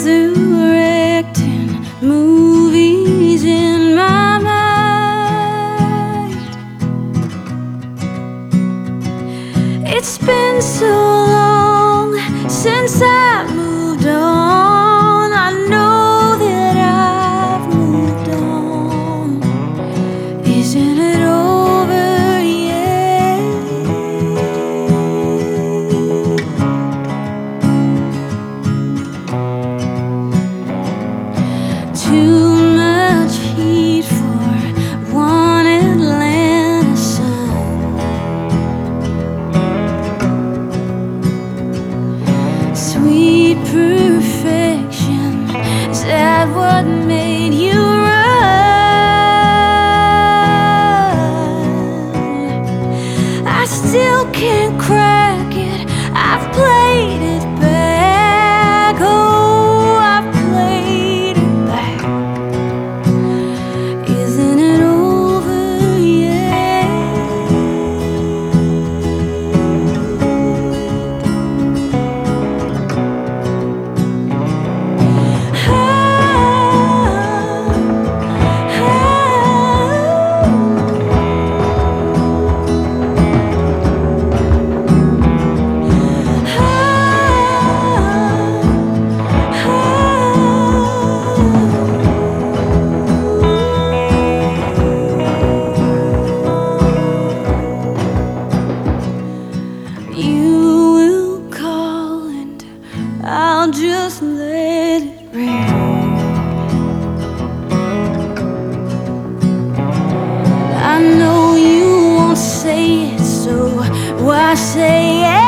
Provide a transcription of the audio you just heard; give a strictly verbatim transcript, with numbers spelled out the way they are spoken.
resurrecting movies in my mind. It's been so long since I moved on. I know that I've moved on. Isn't it over yet? Too much heat for one Atlanta sun. Sweet perfection, is that what made you run? I still can't crack it, I've played it back. Oh, I've played it back. Isn't it over yet? You will call and I'll just let it rain. I know you won't say it, so why say it?